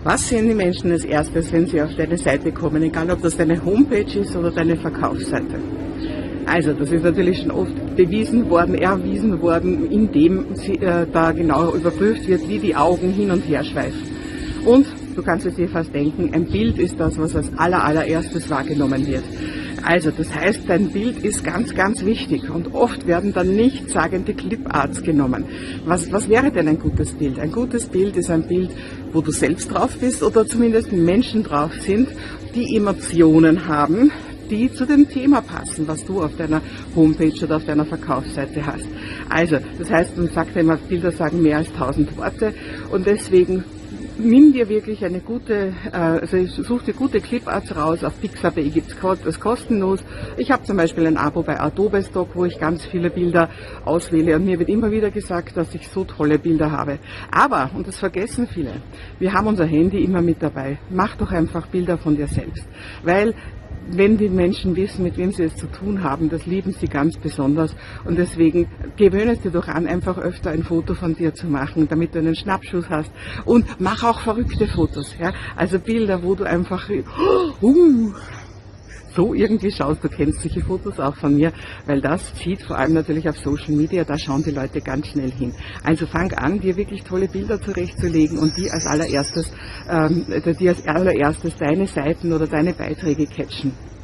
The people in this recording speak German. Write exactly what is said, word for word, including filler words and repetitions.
Was sehen die Menschen als erstes, wenn sie auf deine Seite kommen, egal ob das deine Homepage ist oder deine Verkaufsseite? Also, das ist natürlich schon oft bewiesen worden, erwiesen worden, indem sie, äh, da genau überprüft wird, wie die Augen hin und her schweifen. Und du kannst es dir fast denken, ein Bild ist das, was als aller, allererstes wahrgenommen wird. Also, das heißt, dein Bild ist ganz, ganz wichtig und oft werden dann nichtssagende Cliparts genommen. Was, was wäre denn ein gutes Bild? Ein gutes Bild ist ein Bild, wo du selbst drauf bist oder zumindest Menschen drauf sind, die Emotionen haben, die zu dem Thema passen, was du auf deiner Homepage oder auf deiner Verkaufsseite hast. Also, das heißt, man sagt ja immer, Bilder sagen mehr als tausend Worte und deswegen nimm dir wirklich eine gute, also such dir gute Cliparts raus. Auf Pixabay gibt es das kostenlos. Ich habe zum Beispiel ein Abo bei Adobe Stock, wo ich ganz viele Bilder auswähle und mir wird immer wieder gesagt, dass ich so tolle Bilder habe. Aber, und das vergessen viele, wir haben unser Handy immer mit dabei. Mach doch einfach Bilder von dir selbst, weil wenn die Menschen wissen, mit wem sie es zu tun haben, das lieben sie ganz besonders und deswegen gewöhne es dir doch an, einfach öfter ein Foto von dir zu machen, damit du einen Schnappschuss hast und mach auch verrückte Fotos, ja, also Bilder, wo du einfach uh, so irgendwie schaust, du kennst solche Fotos auch von mir, weil das zieht vor allem natürlich auf Social Media, da schauen die Leute ganz schnell hin. Also fang an, dir wirklich tolle Bilder zurechtzulegen und die als allererstes, ähm, die als allererstes deine Seiten oder deine Beiträge catchen.